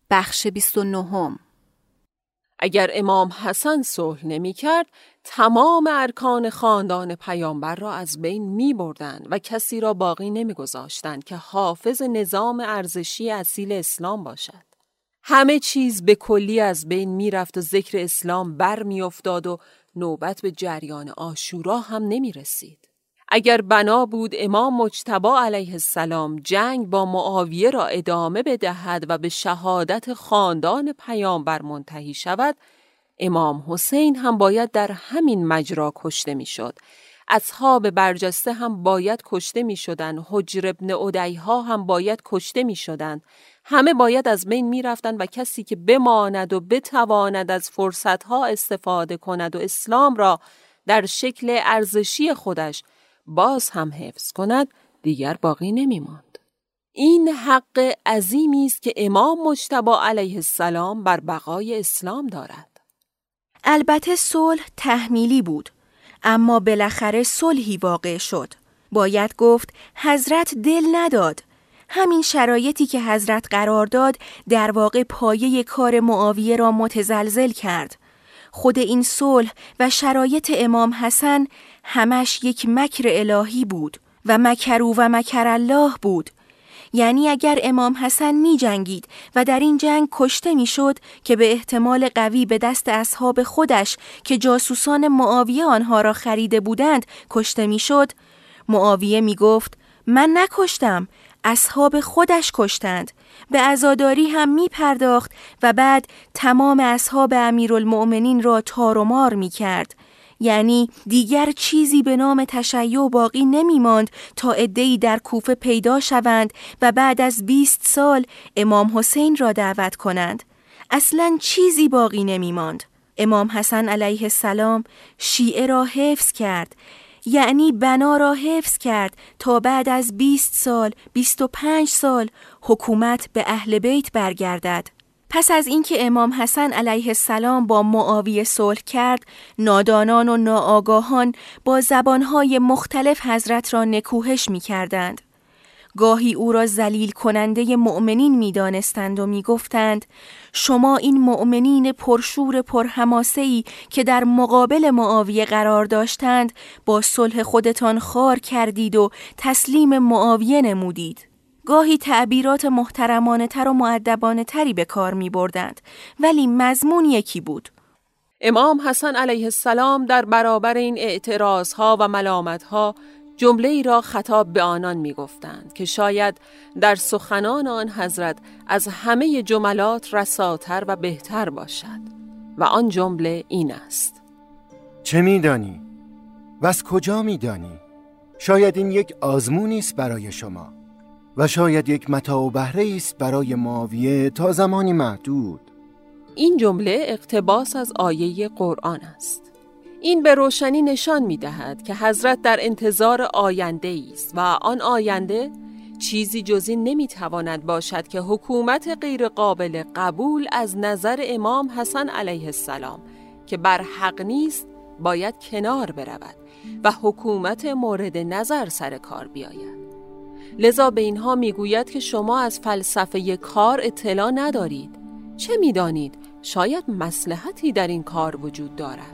بخش 29. اگر امام حسن صلح نمی کرد، تمام ارکان خاندان پیامبر را از بین می بردند و کسی را باقی نمی گذاشتند که حافظ نظام ارزشی اصیل اسلام باشد. همه چیز به کلی از بین می رفت و ذکر اسلام بر می افتاد و نوبت به جریان عاشورا هم نمی رسید. اگر بنا بود امام مجتبی علیه السلام جنگ با معاویه را ادامه بدهد و به شهادت خاندان پیامبر منتهی شود، امام حسین هم باید در همین مجرا کشته می شد. اصحاب برجسته هم باید کشته می شدند. حجر ابن عدیها هم باید کشته می شدند. همه باید از بین می رفتند و کسی که بماند و بتواند از فرصتها استفاده کند و اسلام را در شکل ارزشی خودش باز هم حفظ کند دیگر باقی نمی ماند. این حق عظیمی است که امام مجتبی علیه السلام بر بقای اسلام دارد. البته صلح تحمیلی بود، اما بالاخره صلحی واقع شد. باید گفت حضرت دل نداد. همین شرایطی که حضرت قرار داد در واقع پایه کار معاویه را متزلزل کرد. خود این صلح و شرایط امام حسن همش یک مکر الهی بود و مکروا و مکر الله بود. یعنی اگر امام حسن می جنگید و در این جنگ کشته می شد که به احتمال قوی به دست اصحاب خودش که جاسوسان معاویه آنها را خریده بودند کشته می شد، معاویه می گفت من نکشتم، اصحاب خودش کشتند. به عزاداری هم می پرداخت و بعد تمام اصحاب امیرالمؤمنین را تار و مار می کرد. یعنی دیگر چیزی به نام تشیع باقی نمی ماند تا عده‌ای در کوفه پیدا شوند و بعد از 20 سال امام حسین را دعوت کنند. اصلاً چیزی باقی نمی ماند. امام حسن علیه السلام شیعه را حفظ کرد، یعنی بنا را حفظ کرد تا بعد از 20 سال 25 سال حکومت به اهل بیت برگردد. پس از اینکه امام حسن علیه السلام با معاویه صلح کرد، نادانان و ناآگاهان با زبانهای مختلف حضرت را نکوهش می کردند. گاهی او را ذلیل کننده مؤمنین می دانستند و می گفتند شما این مؤمنین پرشور پرحماسه‌ای که در مقابل معاویه قرار داشتند با صلح خودتان خوار کردید و تسلیم معاویه نمودید. گاهی تعبیرات محترمانه تر و مؤدبانه تری به کار می بردند، ولی مضمون یکی بود. امام حسن علیه السلام در برابر این اعتراضها و ملامتها جمله ای را خطاب به آنان می گفتند که شاید در سخنان آن حضرت از همه جملات رساتر و بهتر باشد و آن جمله این است: چه می دانی؟ و از کجا می دانی؟ شاید این یک آزمونی است برای شما و شاید یک متاع و بهره است برای معاویه تا زمانی محدود. این جمله اقتباس از آیه قرآن است. این به روشنی نشان می‌دهد که حضرت در انتظار آینده است و آن آینده چیزی جز این نمی‌تواند باشد که حکومت غیر قابل قبول از نظر امام حسن علیه السلام که بر حق نیست باید کنار برود و حکومت مورد نظر سر کار بیاید. لذا به اینها میگوید که شما از فلسفه کار اطلاع ندارید. چه میدانید؟ شاید مصلحتی در این کار وجود دارد.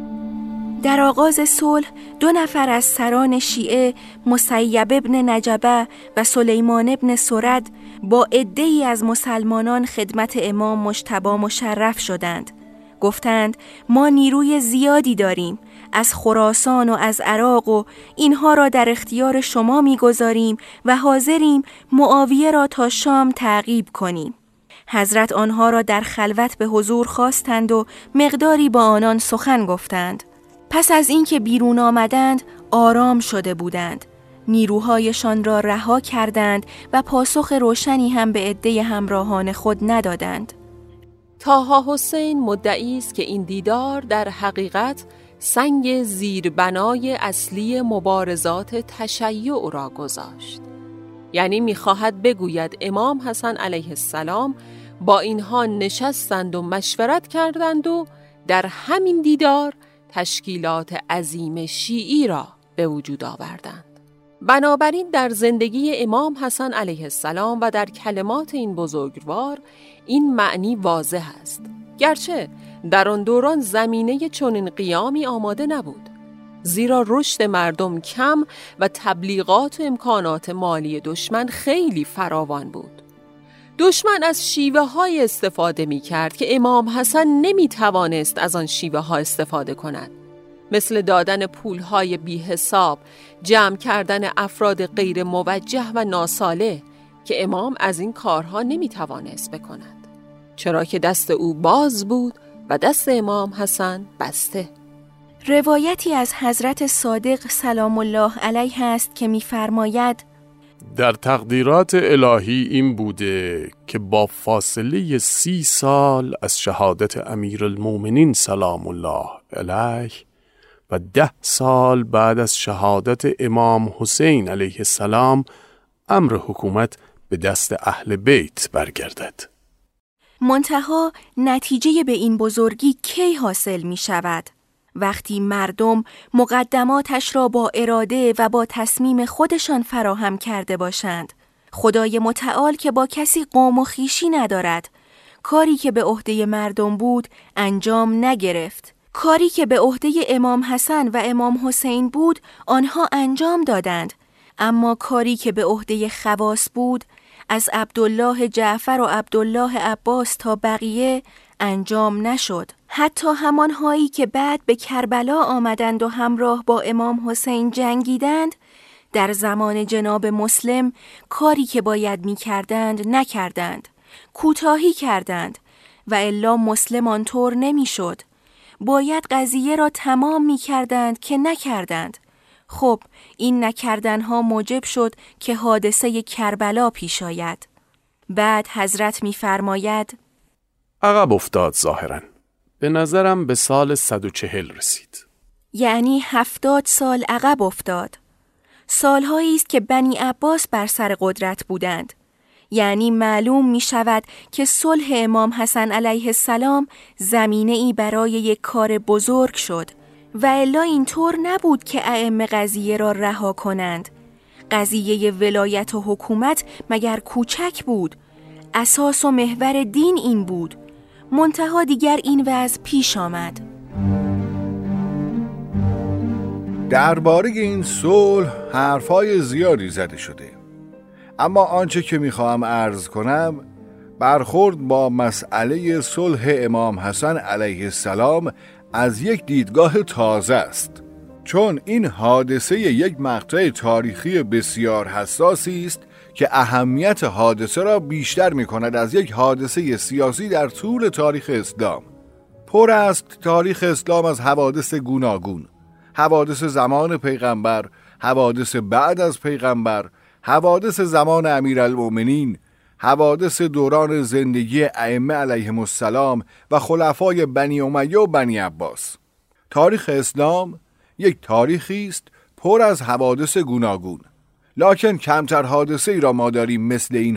در آغاز صلح 2 نفر از سران شیعه، مسیب ابن نجبه و سلیمان ابن سرد، با عده‌ای از مسلمانان خدمت امام مجتبی مشرف شدند. گفتند ما نیروی زیادی داریم از خراسان و از عراق و اینها را در اختیار شما می‌گذاریم و حاضریم معاویه را تا شام تعقیب کنیم. حضرت آنها را در خلوت به حضور خواستند و مقداری با آنان سخن گفتند. پس از اینکه بیرون آمدند آرام شده بودند. نیروهایشان را رها کردند و پاسخ روشنی هم به عده همراهان خود ندادند. طاها حسین مدعی است که این دیدار در حقیقت سنگ زیربنای اصلی مبارزات تشیع را گذاشت. یعنی می‌خواهد بگوید امام حسن علیه السلام با اینها نشستند و مشورت کردند و در همین دیدار تشکیلات عظیم شیعی را به وجود آوردند. بنابراین در زندگی امام حسن علیه السلام و در کلمات این بزرگوار این معنی واضح است. گرچه در آن دوران زمینه چنین قیامی آماده نبود، زیرا رشد مردم کم و تبلیغات و امکانات مالی دشمن خیلی فراوان بود. دشمن از شیوه های استفاده می کرد که امام حسن نمی توانست از آن شیوه ها استفاده کند، مثل دادن پول های بی حساب، جمع کردن افراد غیر موجه و ناصالح که امام از این کارها نمی توانست بکند، چرا که دست او باز بود و دست امام حسن بسته. روایتی از حضرت صادق سلام الله علیه است که می‌فرماید در تقدیرات الهی این بوده که با فاصله 30 سال از شهادت امیرالمومنین سلام الله علیه و 10 سال بعد از شهادت امام حسین علیه السلام امر حکومت به دست اهل بیت برگردد. منتها نتیجه به این بزرگی کی حاصل می شود؟ وقتی مردم مقدماتش را با اراده و با تصمیم خودشان فراهم کرده باشند. خدای متعال که با کسی قوم و خویشی ندارد، کاری که به عهده مردم بود انجام نگرفت. کاری که به عهده امام حسن و امام حسین بود آنها انجام دادند، اما کاری که به عهده خواص بود از عبدالله جعفر و عبدالله عباس تا بقیه انجام نشد. حتی همانهایی که بعد به کربلا آمدند و همراه با امام حسین جنگیدند، در زمان جناب مسلم کاری که باید می کردند نکردند، کوتاهی کردند و الا مسلم آنطور نمی شد. باید قضیه را تمام می کردند که نکردند. خب این نکردنها موجب شد که حادثه کربلا پیش آید. بعد حضرت می فرماید عقب افتاد ظاهراً. به نظرم به سال 140 رسید. یعنی 70 سال عقب افتاد. سالهایی است که بنی عباس بر سر قدرت بودند. یعنی معلوم می شود که صلح امام حسن علیه السلام زمینه ای برای یک کار بزرگ شد و الا اینطور نبود که ائمه قضیه را رها کنند. قضیه ولایت و حکومت مگر کوچک بود؟ اساس و محور دین این بود. منتها دیگر این وضع پیش آمد. درباره این صلح حرفای زیادی زده شده، اما آنچه که میخواهم عرض کنم برخورد با مسئله صلح امام حسن علیه السلام از یک دیدگاه تازه است، چون این حادثه یک مقطع تاریخی بسیار حساسی است که اهمیت حادثه را بیشتر می‌کند از یک حادثه سیاسی در طول تاریخ اسلام. پر است تاریخ اسلام از حوادث گوناگون، حوادث زمان پیغمبر، حوادث بعد از پیغمبر، حوادث زمان امیرالمومنین، حوادث دوران زندگی ائمه علیهم السلام و خلفای بنی امیه و بنی عباس. تاریخ اسلام یک تاریخی است پر از حوادث گوناگون، لکن کمتر حادثه ای را ما داریم مثل این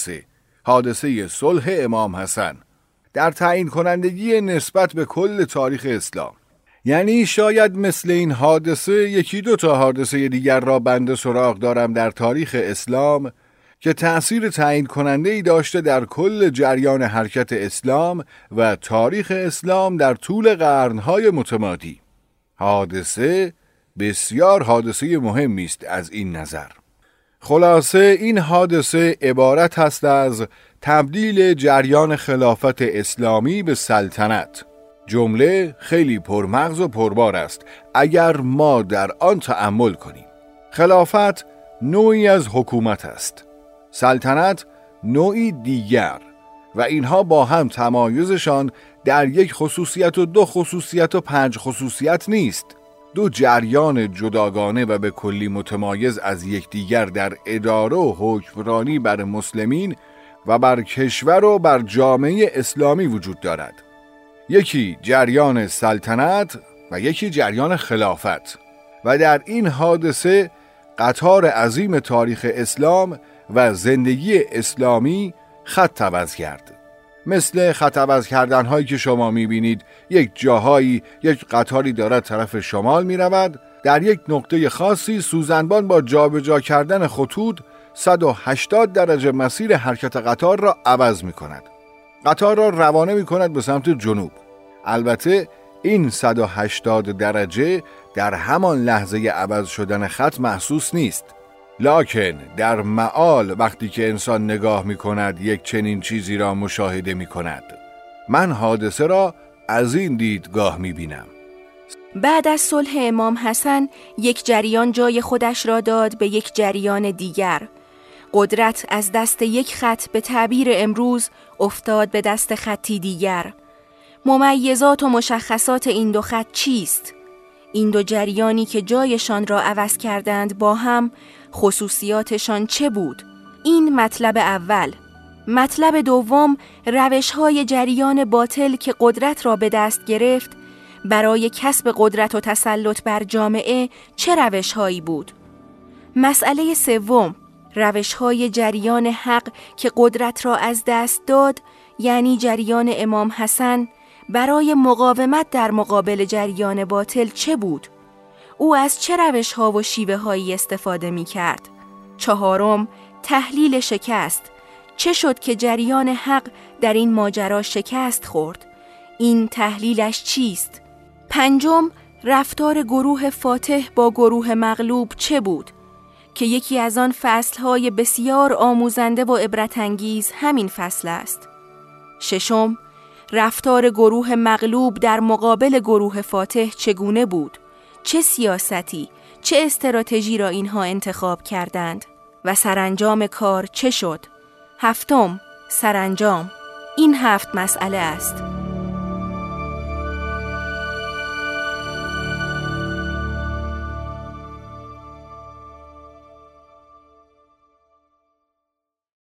حادثه صلح امام حسن در تعیین کنندگی نسبت به کل تاریخ اسلام. یعنی شاید مثل این حادثه یکی دو تا حادثه دیگر را بنده سراغ دارم در تاریخ اسلام که تأثیر تعیین کننده ای داشته در کل جریان حرکت اسلام و تاریخ اسلام در طول قرنهای متمادی. حادثه بسیار حادثه مهمی است از این نظر. خلاصه این حادثه عبارت است از تبدیل جریان خلافت اسلامی به سلطنت. جمله خیلی پرمغز و پربار است اگر ما در آن تأمل کنیم. خلافت نوعی از حکومت است، سلطنت نوعی دیگر، و اینها با هم تمایزشان در یک خصوصیت و دو خصوصیت و 5 خصوصیت نیست. دو جریان جداگانه و به کلی متمایز از یکدیگر در اداره و حکمرانی بر مسلمین و بر کشور و بر جامعه اسلامی وجود دارد. یکی جریان سلطنت و یکی جریان خلافت، و در این حادثه قطار عظیم تاریخ اسلام و زندگی اسلامی خط عوض کرد. مثل خط عوض کردن‌هایی که شما می‌بینید، یک جاهایی یک قطاری دارد طرف شمال می‌رود در یک نقطه خاصی سوزنبان با جابجا کردن خطوط 180 درجه مسیر حرکت قطار را عوض می کند. قطار را روانه می کند به سمت جنوب. البته این 180 درجه در همان لحظه عوض شدن خط محسوس نیست. لکن در معال وقتی که انسان نگاه می کند یک چنین چیزی را مشاهده می کند. من حادثه را از این دیدگاه می بینم. بعد از صلح امام حسن یک جریان جای خودش را داد به یک جریان دیگر. قدرت از دست یک خط به تعبیر امروز افتاد به دست خطی دیگر. ممیزات و مشخصات این دو خط چیست؟ این دو جریانی که جایشان را عوض کردند با هم خصوصیاتشان چه بود؟ این مطلب اول. مطلب دوم، روش‌های جریان باطل که قدرت را به دست گرفت برای کسب قدرت و تسلط بر جامعه چه روش‌هایی بود؟ مسئله سوم، روش‌های جریان حق که قدرت را از دست داد، یعنی جریان امام حسن، برای مقاومت در مقابل جریان باطل چه بود؟ او از چه روش‌ها و شیوه‌هایی استفاده می‌کرد؟ چهارم، تحلیل شکست. چه شد که جریان حق در این ماجرا شکست خورد؟ این تحلیلش چیست؟ پنجم، رفتار گروه فاتح با گروه مغلوب چه بود؟ که یکی از آن فصل‌های بسیار آموزنده و عبرت‌انگیز همین فصل است. ششم، رفتار گروه مغلوب در مقابل گروه فاتح چگونه بود؟ چه سیاستی، چه استراتژی را اینها انتخاب کردند؟ و سرانجام کار چه شد؟ هفتم، سرانجام. این 7 مسئله است.